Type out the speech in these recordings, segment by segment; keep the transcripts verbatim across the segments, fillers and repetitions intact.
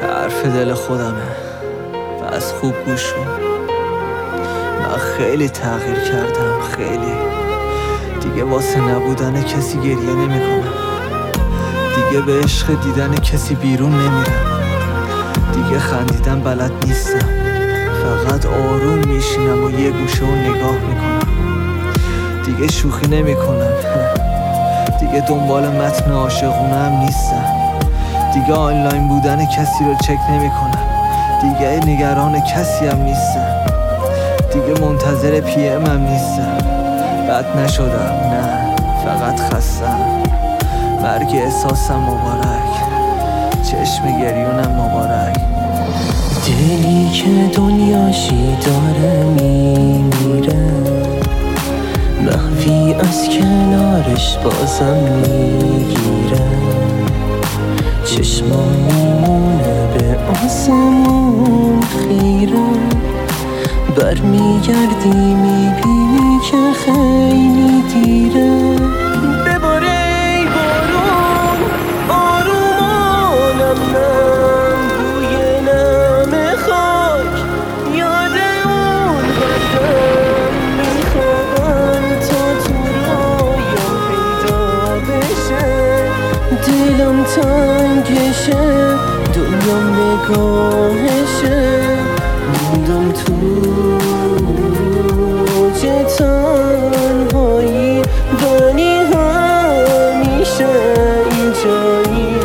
حرف دل خودمه، پس خوب گوش کن. من خیلی تغییر کردم، خیلی. دیگه واسه نبودن کسی گریه نمی کنم. دیگه به عشق دیدن کسی بیرون نمیرم. دیگه خندیدن بلد نیستم، فقط آروم میشینم و یه گوشه و نگاه میکنم. دیگه شوخی نمی کنم دیگه دنبال متن عاشقونه هم نیستم. دیگه آنلاین بودن کسی رو چک نمی کنم. دیگه نگران کسی هم نیستم. دیگه منتظر پی ام هم نیستم. بد نشدم، نه، فقط خستم. مرگ احساسم مبارک، چشم گریونم مبارک. دلی که دنیاشی داره میمیره، محوی از کنارش بازم میگیره. چشمام میمونه به آسمون خیره، برمیگردی میبینی که خیلی دیره. بباره ای بارون آرومانم، من بوی نم خاک یاد اون بردم. میخوام تا تو رایم پیدا بشه، دلم تنگشه، دنیام نگاهشه. موندم تو اوج تنهایی، ولی همیشه اینجایی.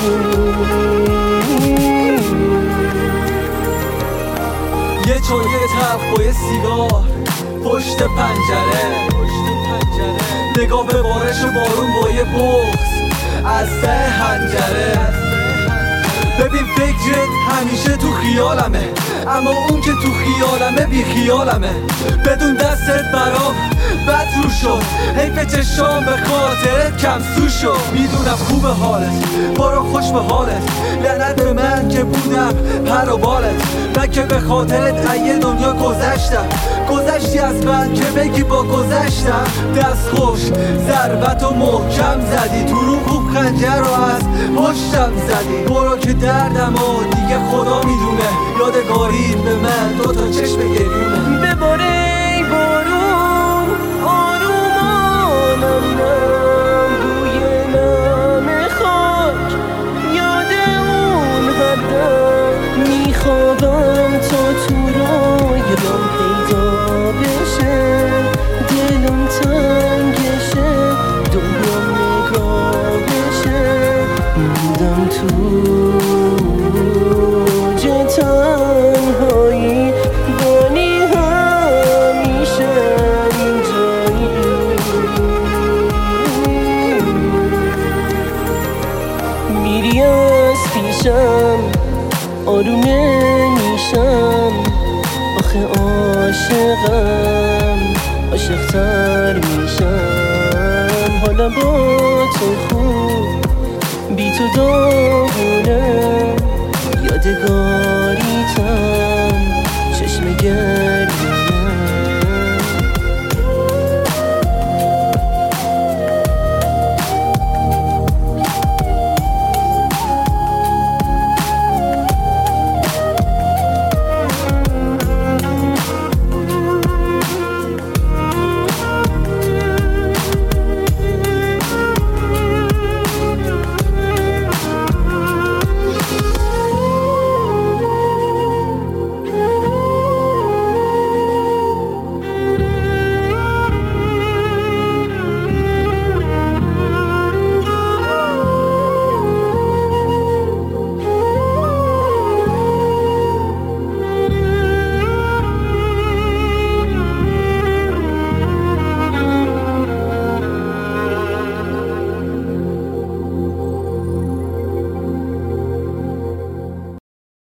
یه چایه تلخ با یه سیگار پشت پنجره، نگاه به بارش و بارون با یه بغض از ته حنجره. ببین فکرت همیشه تو خیالمه، اما اون که تو خیالمه بی خیالمه. بدون دستت برام بد رو شد، حیف چشام به خاطرت کم سو شد. میدونم خوب حالت، بارا خوش به حالت. لعنت به من که بودم پر و بالت، من که به خاطرت ایه دنیا گذشتم. گذشتی از من که بگی با گذشتم. دست خوش ضربت و محکم زدی، تو رو خوب خنجر رو از پشتم زدی. برو که دردم و دیگه خدا میدونه، یادگاری به من دو تا چشم گریونه. بباره ای بارون آرومانم، من بوی نم خاک یاد اون هر دم. میخوابم تا تو رایم پیدا بشه، دلم تنگشه، دنیام نگاهشه. موندم تو اوج تنهایی، ولی همیشه اینجایی. میری از پیشم آروم نمیشم، آخه عاشقم عاشق‌تر میشم. حالا با تو خوب، بی تو داغونه، یادگاری تا